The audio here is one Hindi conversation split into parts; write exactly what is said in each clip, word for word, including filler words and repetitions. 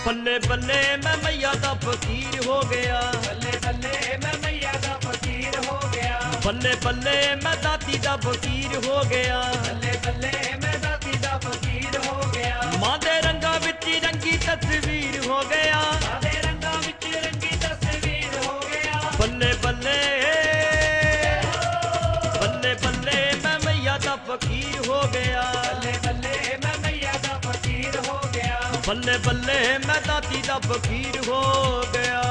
बल्ले बल्ले मैं मैया दा फकीर हो गया, बल्ले बल्ले मैं मैया दा फकीर हो गया, बल्ले बल्ले मैं दाती दा फकीर हो गया, बल्ले बल्ले मैं दाती दा फकीर हो गया, मां दे रंगा विच रंगी तस्वीर हो गया, सादे रंगा विच रंगी तस्वीर हो गया, बल्ले बल्ले बल्ले बल्ले मैं मैया दा फकीर हो गया, बल्ले बल्ले मैं मैया दा फकीर हो गया, बल्ले बल्ले मैं दाती दा फकीर हो गया।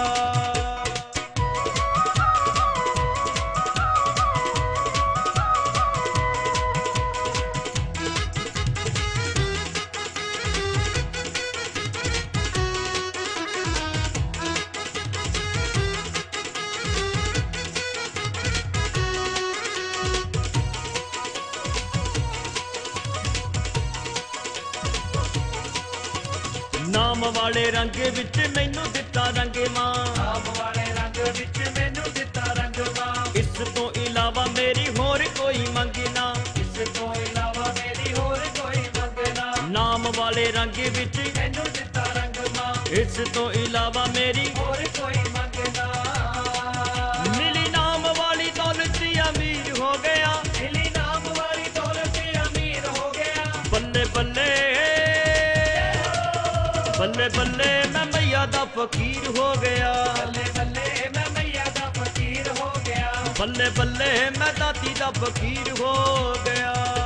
नाम वाले रंग विच मैनू दिता रंग मां, नाम वाले रंग विच मैनू दिता रंग मां, इस तो इलावा मेरी होर कोई मंगना, इस तो इलावा मेरी होर कोई मंगना, नाम वाले रंग विच मैनू दिता रंग मां, इस तो इलावा मेरी होर कोई मंगना, मिली नाम वाली दौलत अमीर हो गया, मिली नाम वाली दौलत अमीर हो गया, बल्ले बल्ले बल्ले बल्ले मैं मैया दा फकीर हो गया, बल्ले बल्ले मैं मैया दा फकीर हो गया, बल्ले बल्ले मैं दाती दा फकीर हो गया।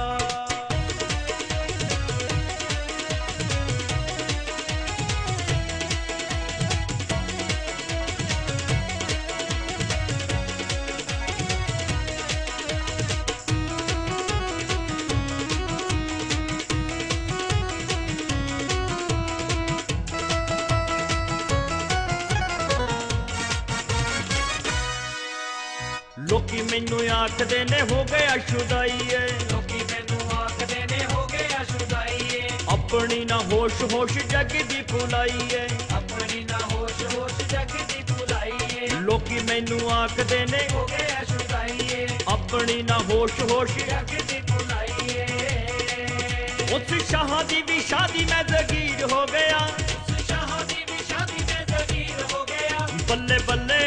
लोकी मैनू आखदे ने हो गया शुदाईए, लोकी मैनू आखदे ने हो गया शुदाईए, अपनी ना होश होश जग दी भुलाईए, अपनी ना होश होश जग दी भुलाईए, लोकी मैनू आखदे ने हो गया शुदाईए, अपनी ना होश होश जग दी भुलाईए, उस शाह दी भी शादी में जगीर हो गया, उस शाह दी भी शादी में जगीर हो गया, बल्ले बल्ले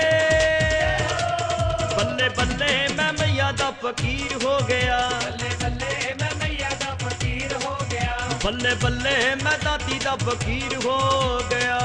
बल्ले बल्ले मैं मैया दा फकीर हो गया, बल्ले बल्ले मैं मैया दा फकीर हो गया, बल्ले बल्ले मैं दाती दा फकीर हो गया।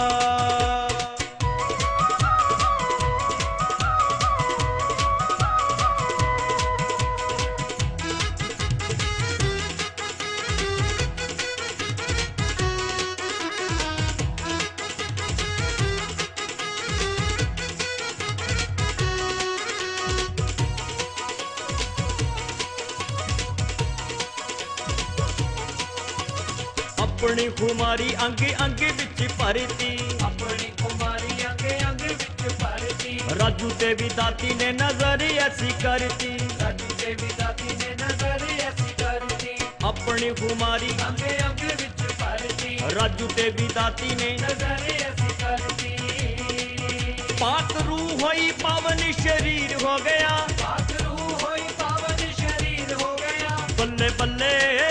अपनी खुमारी अंगे अंगे विच भरती, अपनी कुमारी अंगे अंग विच भरती, राजू ते भी दाती ने नजर ऐसी करती, राजू ते भी दाती ने नजर ऐसी करती, अपनी खुमारी अंगे अंग विच भरती, राजू ते भी दाती ने नजर ऐसी करती, पाक रूह होई पावन शरीर हो गया, पाक रूह होई पावन शरीर हो गया, बल्ले बल्ले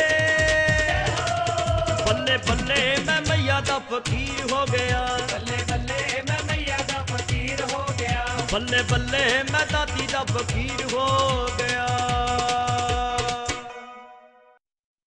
बल्ले बल्ले मैं मैया दा फकीर हो गया, बल्ले बल्ले मैं मैया दा फकीर हो गया, बल्ले बल्ले मैं दाती दा फकीर हो गया।